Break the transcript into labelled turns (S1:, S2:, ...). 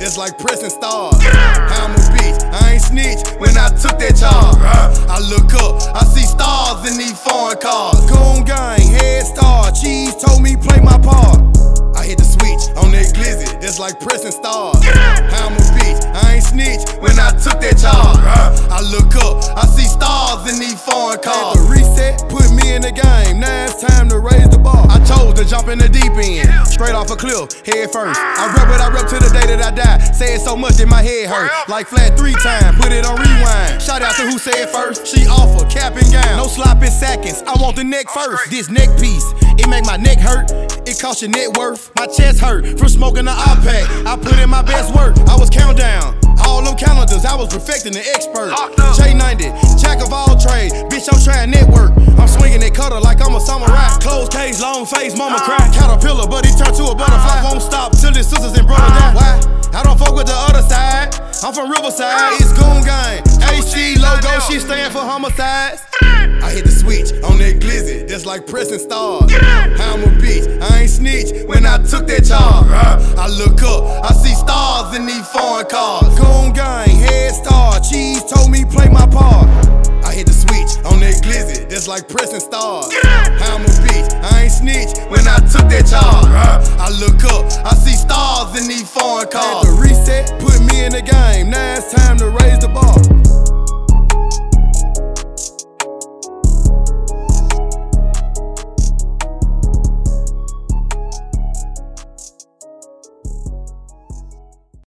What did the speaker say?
S1: that's like pressing stars. I'm a bitch, I ain't snitch when I took that charge. I look up, I see stars in these foreign cars. Goon gang, head start, cheese told me play my part. I hit the switch on that glizzy, that's like pressing stars. I'm a bitch, I ain't snitch when I took that charge. I look up, I see stars in these foreign cars. The reset put me in the game, now it's time to raise the bar. I chose to jump in the deep end, straight off a cliff, head first. I rep what I rep till the day that I die. Say it so much that my head hurt. Like flat 3 times, put it on rewind. Shout out to who said first. She offer cap and gown, no sloppy seconds. I want the neck first. This neck piece, it make my neck hurt. It cost your net worth. My chest hurt from smoking the iPad. I put in my best work. I was countdown. All them calendars, I was perfecting the expert. J90, jack of all trades. Bitch, I'm trying network. I'm swinging that cutter like I'm a samurai. Closed case, long face, mama cry. Caterpillar, but he turned to a butterfly. Won't stop till his sisters and brother die. Why? I don't fuck with the other side. I'm from Riverside. It's Goon Gang. HG logo, she stand for homicides. I hit the switch on that glizzy, that's like pressing stars. I'm a bitch, I ain't snitch when I took that charge. I look up, I see stars in these foreign cars. Goon Gang, head start, cheese told me play my part. I hit the switch on that glizzy, that's like pressing stars. I'm a bitch, I ain't snitch when I took that charge. I look up, I see stars in these foreign cars. The reset put me in the game, now it's time to raise